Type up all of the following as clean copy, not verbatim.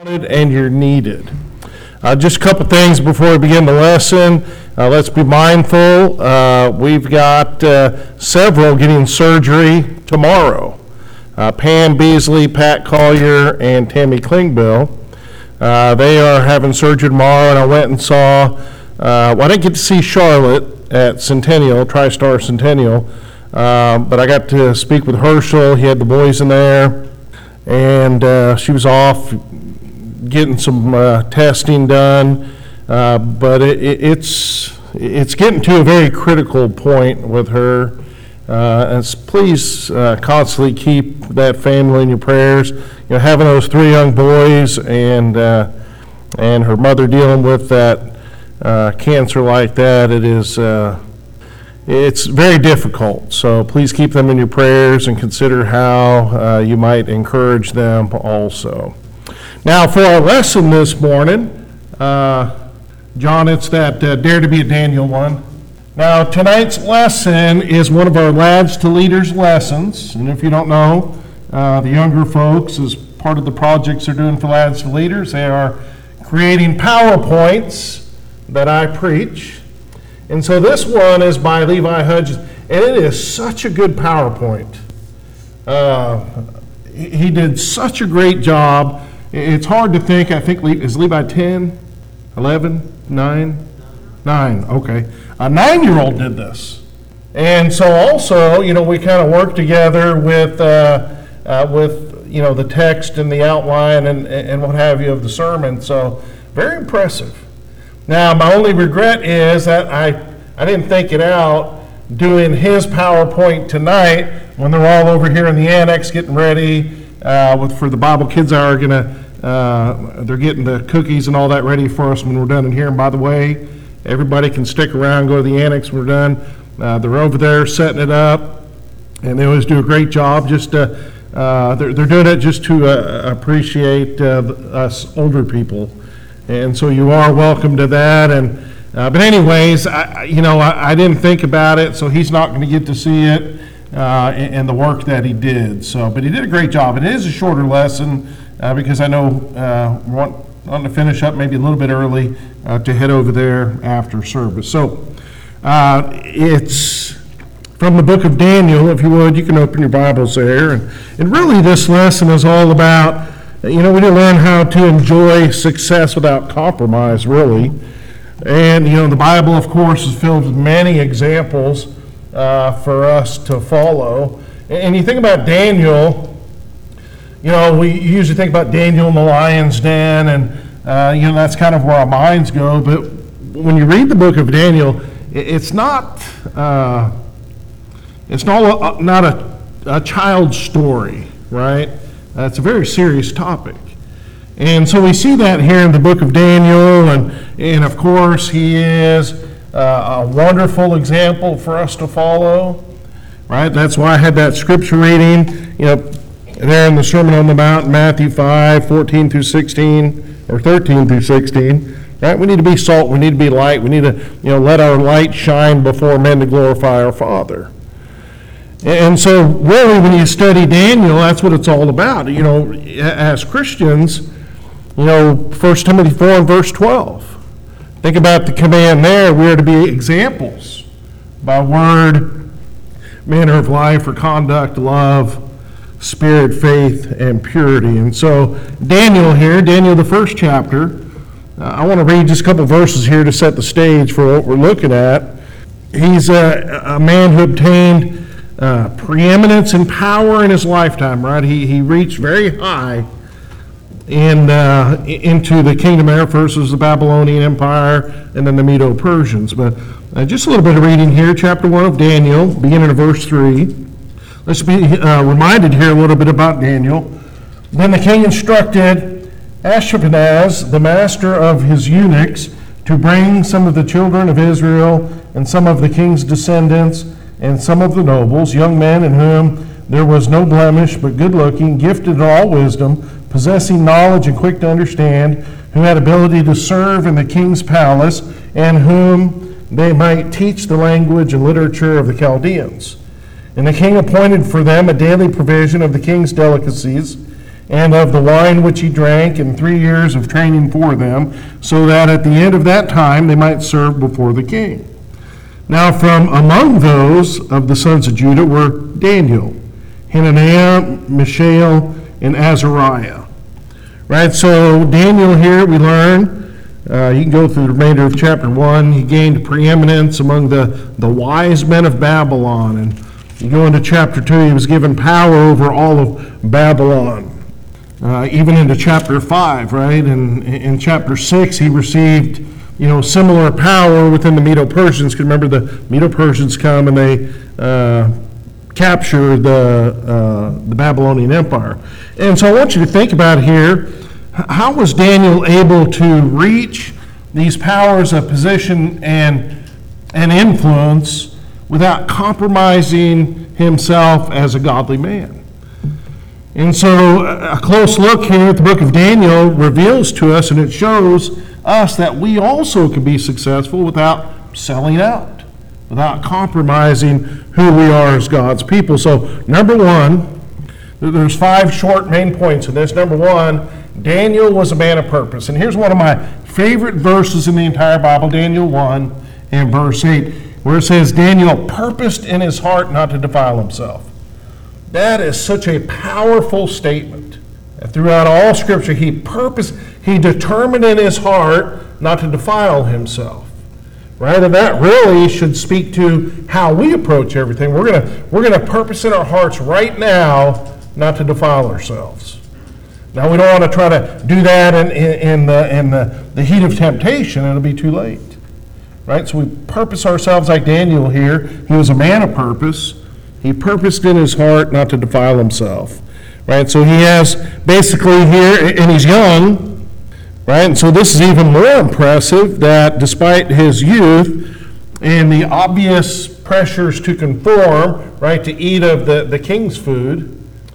And you're needed. Just a couple things before we begin the lesson. Let's be mindful. We've got several getting surgery tomorrow. Pam Beasley, Pat Collier, and Tammy Klingbill. They are having surgery tomorrow, and I went and saw, I didn't get to see Charlotte at Centennial, TriStar Centennial, but I got to speak with Herschel. He had the boys in there, and she was off getting some testing done, but it's getting to a very critical point with her. Please constantly keep that family in your prayers. You know, having those three young boys and her mother dealing with that cancer like that, it's very difficult. So please keep them in your prayers and consider how you might encourage them also. Now, for our lesson this morning, John, it's that Dare to be a Daniel one. Now, tonight's lesson is one of our Lads to Leaders lessons. And if you don't know, the younger folks, as part of the projects they're doing for Lads to Leaders, they are creating PowerPoints that I preach. And so this one is by Levi Hudgens, and it is such a good PowerPoint. He did such a great job. It's hard to think. I think, is Levi 10, 11, 9? 9, okay. A 9-year-old did this. And so also, we kind of worked together with the text and the outline and what have you of the sermon. So very impressive. Now, my only regret is that I didn't think it out doing his PowerPoint tonight when they're all over here in the annex getting ready for the Bible Kids Hour. They're getting the cookies and all that ready for us when we're done in here. And by the way, everybody can stick around, go to the annex when we're done. They're over there setting it up, and they always do a great job. They're doing it just to appreciate us older people, and so you are welcome to that. And but anyways, I didn't think about it, so he's not going to get to see it and the work that he did. But he did a great job. It is a shorter lesson. Because I know wanting to finish up maybe a little bit early to head over there after service. So it's from the book of Daniel. If you would, you can open your Bibles there. And really this lesson is all about, we need to learn how to enjoy success without compromise, really. And, the Bible, of course, is filled with many examples for us to follow. And you think about Daniel. We usually think about Daniel in the lion's den, and that's kind of where our minds go. But when you read the book of Daniel, it's not a child's story, right? It's a very serious topic, and so we see that here in the book of Daniel, and of course he is a wonderful example for us to follow, right? That's why I had that scripture reading, there in the Sermon on the Mount, Matthew 5, 14 through 16, or 13 through 16, right? We need to be salt, we need to be light, we need to, let our light shine before men to glorify our Father. And so really when you study Daniel, that's what it's all about. As Christians, 1 Timothy 4 and verse 12. Think about the command there. We are to be examples by word, manner of life, or conduct, love, spirit, faith, and purity. And so Daniel here, the first chapter, I want to read just a couple verses here to set the stage for what we're looking at. He's a man who obtained preeminence and power in his lifetime, right? He reached very high into the kingdom there. First was the Babylonian Empire, and then the Medo-Persians. But just a little bit of reading here, chapter 1 of Daniel, beginning of verse 3. Let's be reminded here a little bit about Daniel. Then the king instructed Ashpenaz, the master of his eunuchs, to bring some of the children of Israel and some of the king's descendants and some of the nobles, young men in whom there was no blemish, but good-looking, gifted in all wisdom, possessing knowledge and quick to understand, who had ability to serve in the king's palace, and whom they might teach the language and literature of the Chaldeans. And the king appointed for them a daily provision of the king's delicacies, and of the wine which he drank, and 3 years of training for them, so that at the end of that time they might serve before the king. Now from among those of the sons of Judah were Daniel, Hananiah, Mishael, and Azariah. Right, so Daniel here, we learn, you can go through the remainder of chapter 1, he gained preeminence among the wise men of Babylon. And you go into chapter 2, he was given power over all of Babylon. Even into chapter 5, right? And in chapter 6, he received, similar power within the Medo-Persians. Because remember, the Medo-Persians come and they capture the Babylonian Empire. And so I want you to think about here, how was Daniel able to reach these powers of position and influence without compromising himself as a godly man? And so a close look here at the book of Daniel reveals to us, and it shows us that we also can be successful without selling out, without compromising who we are as God's people. So number one, there's 5 short main points in this. Number one, Daniel was a man of purpose. And here's one of my favorite verses in the entire Bible, Daniel 1 and verse 8, where it says, Daniel purposed in his heart not to defile himself. That is such a powerful statement. Throughout all Scripture, he determined in his heart not to defile himself. Right? And that really should speak to how we approach everything. We're gonna purpose in our hearts right now not to defile ourselves. Now, we don't want to try to do that in the heat of temptation. It'll be too late. Right? So we purpose ourselves like Daniel here. He was a man of purpose. He purposed in his heart not to defile himself. Right? So he has basically here, and he's young, right? And so this is even more impressive that despite his youth and the obvious pressures to conform, right, to eat of the king's food,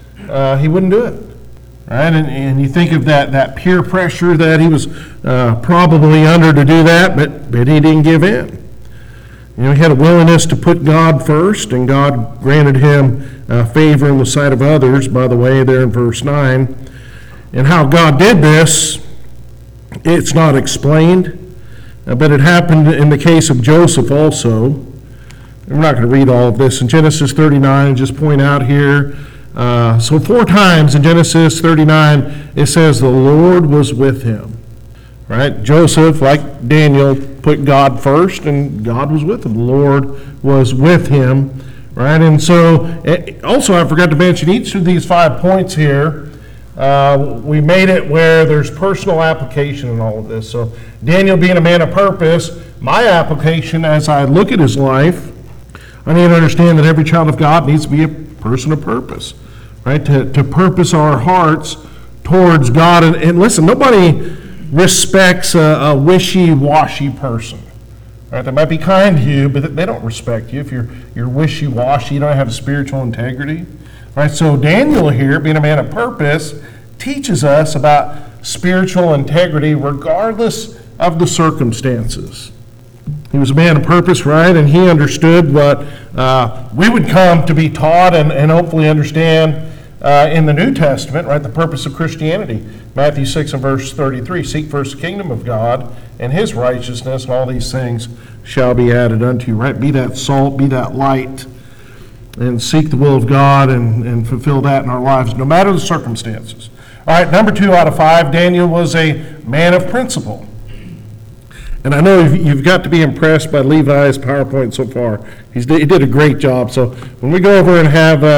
he wouldn't do it. Right? And you think of that peer pressure that he was probably under to do that, but he didn't give in. He had a willingness to put God first, and God granted him favor in the sight of others, by the way, there in verse 9. And how God did this, it's not explained, but it happened in the case of Joseph also. We're not going to read all of this. In Genesis 39, just point out here, so 4 times in Genesis 39, it says the Lord was with him. Right? Joseph, like Daniel, put God first, and God was with him. The Lord was with him. Right? And so, also I forgot to mention each of these 5 points here, we made it where there's personal application in all of this. So Daniel being a man of purpose, my application as I look at his life, I need to understand that every child of God needs to be a person of purpose. Right? To purpose our hearts towards God. And listen, nobody respects a wishy-washy person. Right? They might be kind to you, but they don't respect you if you're wishy-washy, you don't have spiritual integrity. Right? So Daniel here, being a man of purpose, teaches us about spiritual integrity regardless of the circumstances. He was a man of purpose, right? And he understood what we would come to be taught and hopefully understand in the New Testament, right? The purpose of Christianity. Matthew 6 and verse 33, seek first the kingdom of God and his righteousness, and all these things shall be added unto you, right? Be that salt, be that light, and seek the will of God and fulfill that in our lives, no matter the circumstances. All right, number 2 out of 5, Daniel was a man of principle. And I know you've got to be impressed by Levi's PowerPoint so far. He did a great job. So when we go over and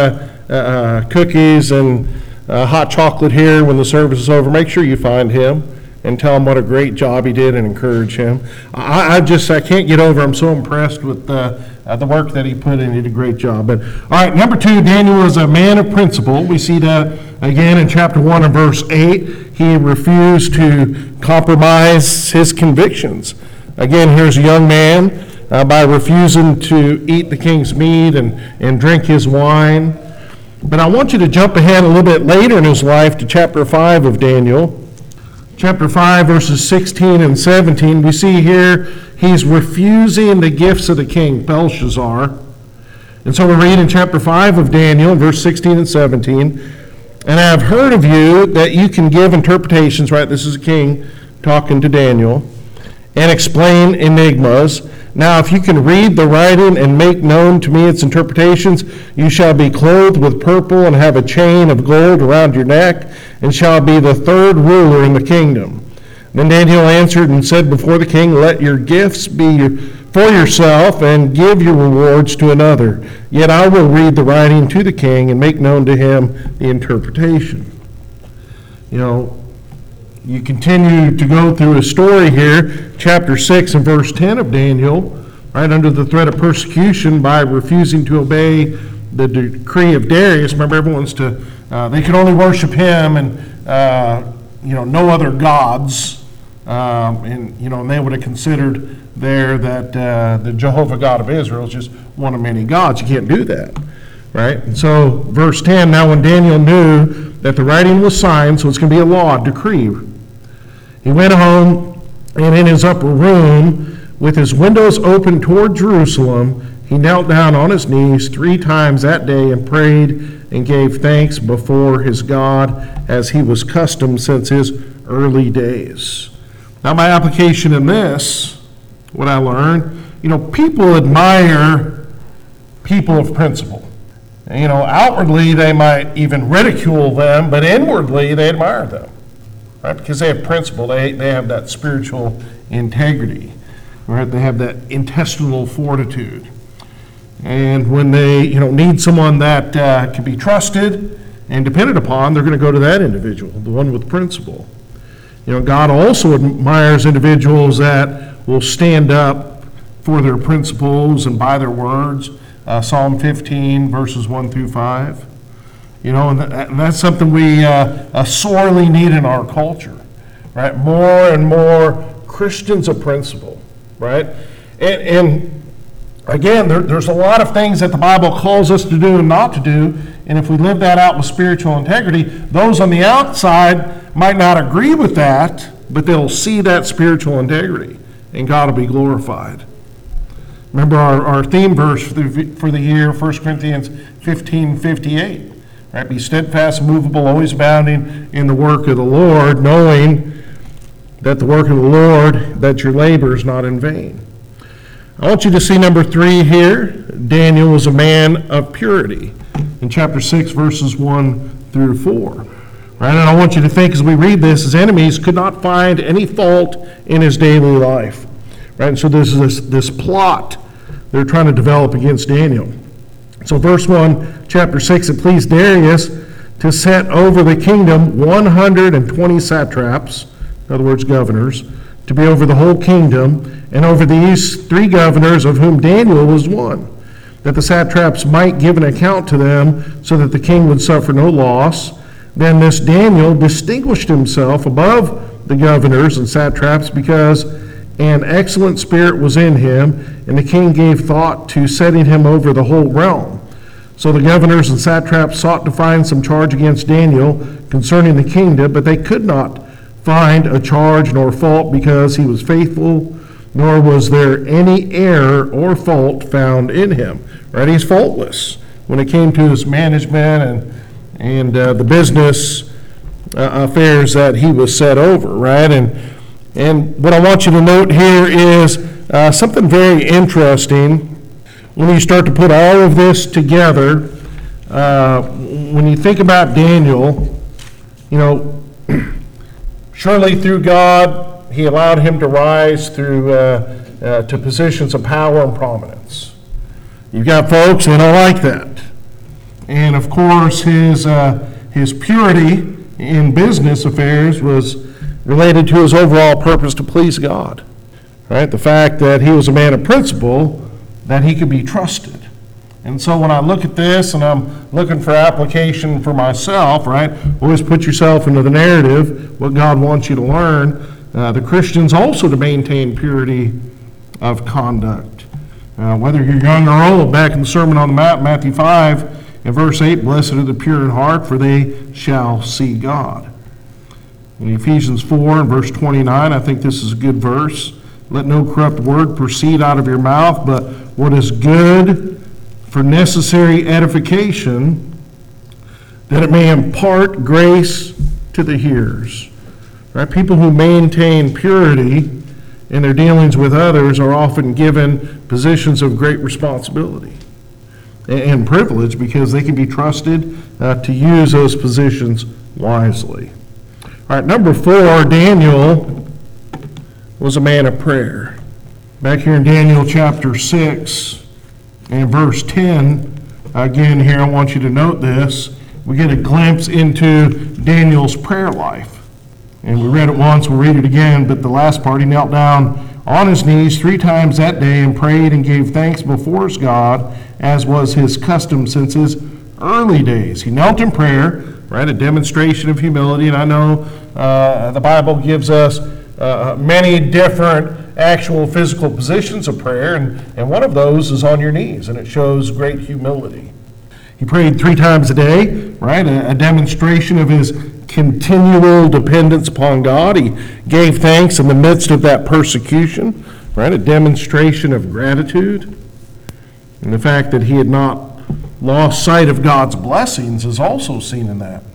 have cookies and hot chocolate here when the service is over, make sure you find him and tell him what a great job he did and encourage him. I can't get over, I'm so impressed with the work that he put in. He did a great job. But all right, number 2, Daniel was a man of principle. We see that again in chapter 1 and verse 8. He refused to compromise his convictions. Again, here's a young man by refusing to eat the king's meat and drink his wine. But I want you to jump ahead a little bit later in his life to chapter 5 of Daniel. Chapter 5, verses 16 and 17, we see here he's refusing the gifts of the king, Belshazzar. And so we read in chapter 5 of Daniel, verse 16 and 17, And I have heard of you that you can give interpretations, right? This is a king talking to Daniel, and explain enigmas. Now, if you can read the writing and make known to me its interpretations, you shall be clothed with purple and have a chain of gold around your neck, and shall be the third ruler in the kingdom. Then Daniel answered and said before the king, let your gifts be for yourself, and give your rewards to another. Yet I will read the writing to the king and make known to him the interpretation. You continue to go through a story here, chapter 6 and verse 10 of Daniel, right under the threat of persecution by refusing to obey the decree of Darius. Remember, everyone's they could only worship him and, no other gods. And they would have considered there that the Jehovah God of Israel is just one of many gods. You can't do that, right? And so, verse 10, now when Daniel knew that the writing was signed, so it's going to be a law, a decree, he went home, and in his upper room, with his windows open toward Jerusalem, he knelt down on his knees 3 times that day and prayed and gave thanks before his God as he was accustomed since his early days. Now, my application in this, what I learned, people admire people of principle. Outwardly they might even ridicule them, but inwardly they admire them, right? Because they have principle, they have that spiritual integrity, right? They have that intestinal fortitude. And when they, need someone that can be trusted and depended upon, they're going to go to that individual, the one with principle. God also admires individuals that will stand up for their principles and by their words. Psalm 15, verses 1 through 5. And that's something we sorely need in our culture, right? More and more Christians of principle, right? And again, there's a lot of things that the Bible calls us to do and not to do, and if we live that out with spiritual integrity, those on the outside might not agree with that, but they'll see that spiritual integrity, and God will be glorified. Remember our theme verse for the year, 1 Corinthians 15:58. Right? Be steadfast, immovable, always abounding in the work of the Lord, knowing that the work of the Lord, that your labor is not in vain. I want you to see number 3 here. Daniel was a man of purity. In chapter 6, verses 1 through 4. Right? And I want you to think as we read this, his enemies could not find any fault in his daily life. Right? And so there's this plot they're trying to develop against Daniel. So verse 1, chapter 6, it pleased Darius to set over the kingdom 120 satraps, in other words, governors, to be over the whole kingdom, and over these 3 governors, of whom Daniel was one, that the satraps might give an account to them, so that the king would suffer no loss. Then this Daniel distinguished himself above the governors and satraps, because an excellent spirit was in him, and the king gave thought to setting him over the whole realm. So the governors and satraps sought to find some charge against Daniel concerning the kingdom, but they could not find a charge nor fault, because he was faithful, nor was there any error or fault found in him. Right? He's faultless when it came to his management and the business affairs that he was set over. Right? And what I want you to note here is something very interesting. When you start to put all of this together, when you think about Daniel, surely through God, he allowed him to rise through to positions of power and prominence. You've got folks that don't like that. And of course, his purity in business affairs was related to his overall purpose to please God. Right? The fact that he was a man of principle, that he could be trusted. And so when I look at this and I'm looking for application for myself, right, always put yourself into the narrative, what God wants you to learn. The Christians also to maintain purity of conduct. Whether you're young or old, back in the Sermon on the Mount, Matthew 5 and verse 8, blessed are the pure in heart, for they shall see God. In Ephesians 4 and verse 29, I think this is a good verse. Let no corrupt word proceed out of your mouth, but what is good for necessary edification, that it may impart grace to the hearers. Right? People who maintain purity in their dealings with others are often given positions of great responsibility and privilege because they can be trusted to use those positions wisely. All right, number 4, Daniel was a man of prayer. Back here in Daniel chapter 6 and verse 10, again here I want you to note this, we get a glimpse into Daniel's prayer life. And we read it once, we'll read it again, but the last part, he knelt down on his knees 3 times that day and prayed and gave thanks before his God, as was his custom since his early days. He knelt in prayer, right, a demonstration of humility, and I know the Bible gives us many different actual physical positions of prayer, and one of those is on your knees, and it shows great humility. He prayed 3 times a day, right, a demonstration of his continual dependence upon God. He gave thanks in the midst of that persecution, right, a demonstration of gratitude. And the fact that he had not lost sight of God's blessings is also seen in that.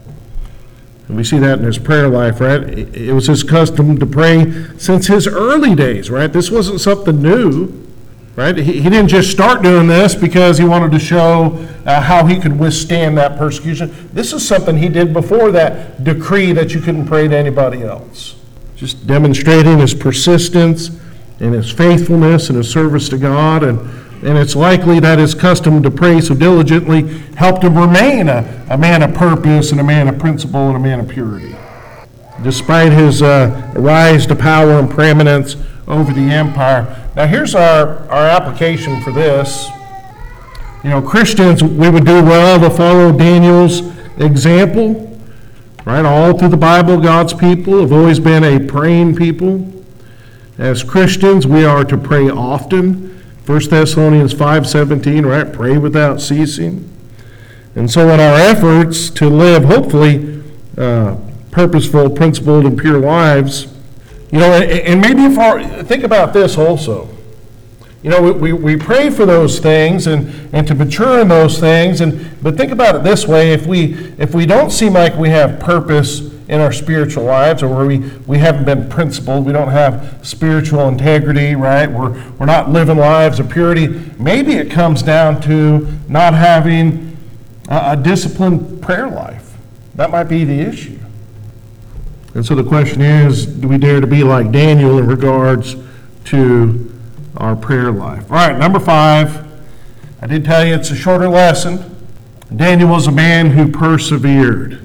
And we see that in his prayer life, right? It was his custom to pray since his early days, right? This wasn't something new, right? He didn't just start doing this because he wanted to show how he could withstand that persecution. This is something he did before that decree that you couldn't pray to anybody else. Just demonstrating his persistence and his faithfulness and his service to God, and it's likely that his custom to pray so diligently helped him remain a man of purpose and a man of principle and a man of purity. Despite his rise to power and preeminence over the empire. Now here's our application for this. You know, Christians, we would do well to follow Daniel's example. Right? All through the Bible, God's people have always been a praying people. As Christians, we are to pray often. 1 Thessalonians 5:17, right? Pray without ceasing. And so in our efforts to live, hopefully, purposeful, principled, and pure lives, you know, and maybe think about this also. You know, we pray for those things and to mature in those things, but think about it this way, if we don't seem like we have purpose in our spiritual lives, or we haven't been principled, we don't have spiritual integrity, right? We're not living lives of purity. Maybe it comes down to not having a disciplined prayer life. That might be the issue. And so the question is, do we dare to be like Daniel in regards to our prayer life? All right, number 5. I did tell you it's a shorter lesson. Daniel was a man who persevered.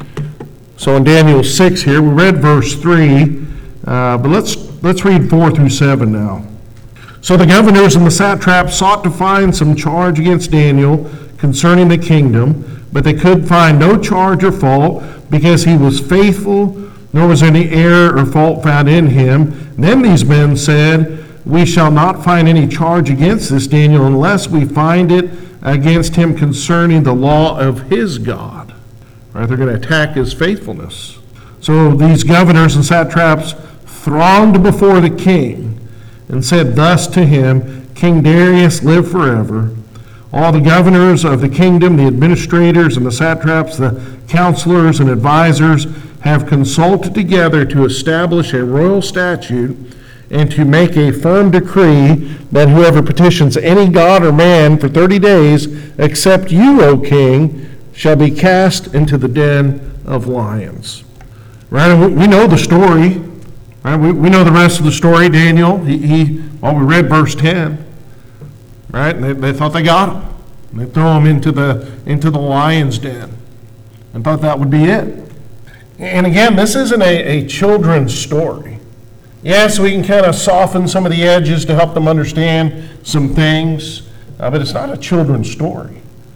So in Daniel 6 here, we read verse 3, but let's read 4 through 7 now. So the governors and the satraps sought to find some charge against Daniel concerning the kingdom, but they could find no charge or fault, because he was faithful, nor was any error or fault found in him. Then these men said, "We shall not find any charge against this Daniel unless we find it against him concerning the law of his God." Right? They're going to attack his faithfulness. So these governors and satraps thronged before the king and said thus to him, "King Darius, live forever. All the governors of the kingdom, the administrators and the satraps, the counselors and advisors have consulted together to establish a royal statute and to make a firm decree that whoever petitions any god or man for 30 days, except you, O king, shall be cast into the den of lions." Right? And we know the story. Right? We know the rest of the story. Daniel, we read verse 10. Right? And they thought they got him. They throw him into the lion's den and thought that would be it. And again, this isn't a children's story. Yes, we can kind of soften some of the edges to help them understand some things, but it's not a children's story.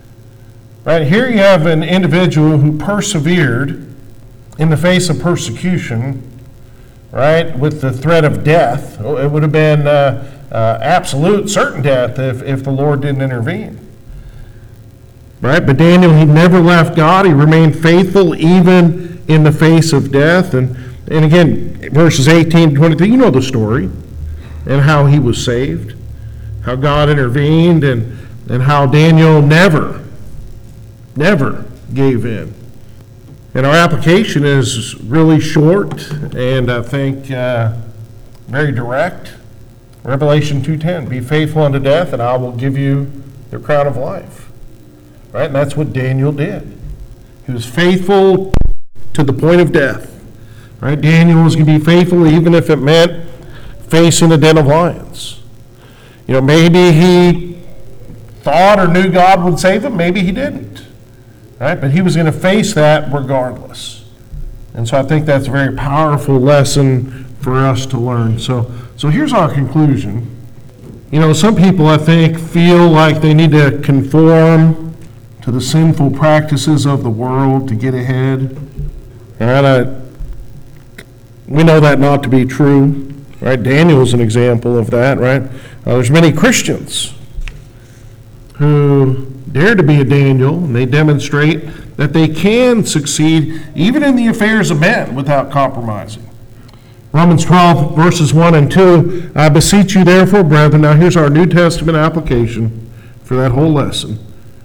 Right? Here you have an individual who persevered in the face of persecution, right, with the threat of death. It would have been absolute certain death if the Lord didn't intervene. Right? But Daniel, he never left God. He remained faithful even in the face of death. And again, verses 18 to 23, you know the story, and how he was saved, how God intervened, and how Daniel never gave in. And our application is really short and I think very direct. Revelation 2:10, be faithful unto death and I will give you the crown of life. Right? And that's what Daniel did. He was faithful to the point of death. Right? Daniel was going to be faithful even if it meant facing a den of lions. Maybe he thought or knew God would save him, maybe he didn't. Right? But he was going to face that regardless. And so I think that's a very powerful lesson for us to learn. So here's our conclusion. Some people, I think, feel like they need to conform to the sinful practices of the world to get ahead. And we know that not to be true. Right? Daniel's an example of that, right? There's many Christians who dare to be a Daniel, and they demonstrate that they can succeed even in the affairs of men without compromising. Romans 12, verses 1 and 2, I beseech you therefore, brethren, now here's our New Testament application for that whole lesson.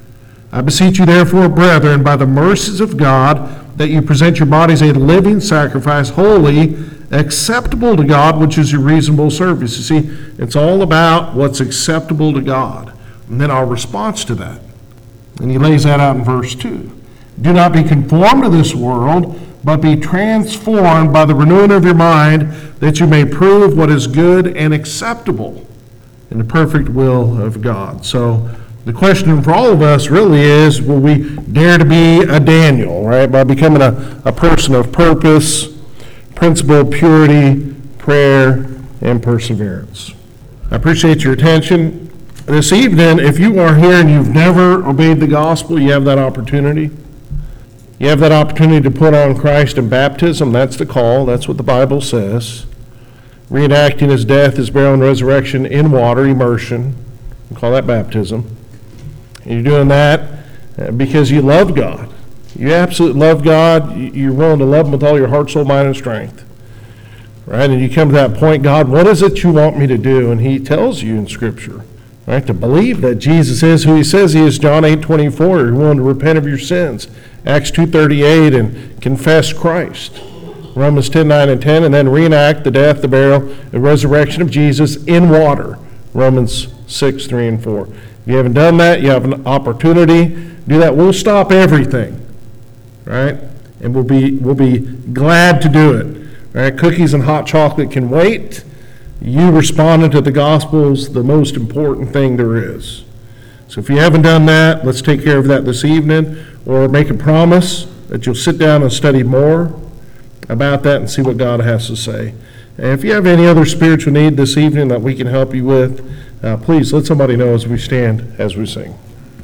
I beseech you therefore, brethren, by the mercies of God, that you present your bodies a living sacrifice, holy, acceptable to God, which is your reasonable service. You see, it's all about what's acceptable to God, and then our response to that. And he lays that out in verse 2. Do not be conformed to this world, but be transformed by the renewing of your mind, that you may prove what is good and acceptable in the perfect will of God. So the question for all of us really is, will we dare to be a Daniel, right? By becoming a person of purpose, principle, purity, prayer, and perseverance. I appreciate your attention. This evening, if you are here and you've never obeyed the gospel, you have that opportunity. You have that opportunity to put on Christ in baptism. That's the call. That's what the Bible says. Reenacting his death, his burial, and resurrection in water, immersion. We call that baptism. And you're doing that because you love God. You absolutely love God. You're willing to love him with all your heart, soul, mind, and strength. Right? And you come to that point, God, what is it you want me to do? And he tells you in Scripture. Right, to believe that Jesus is who he says he is, John 8:24, you're willing to repent of your sins, Acts 2:38, and confess Christ, Romans 10:9 and 10, and then reenact the death, the burial, and resurrection of Jesus in water, Romans 6:3 and 4. If you haven't done that, you have an opportunity to do that. We'll stop everything, right, and we'll be glad to do it. Right, cookies and hot chocolate can wait. You responding to the gospel is the most important thing there is. So if you haven't done that, let's take care of that this evening, or make a promise that you'll sit down and study more about that and see what God has to say. And if you have any other spiritual need this evening that we can help you with, please let somebody know as we stand, as we sing.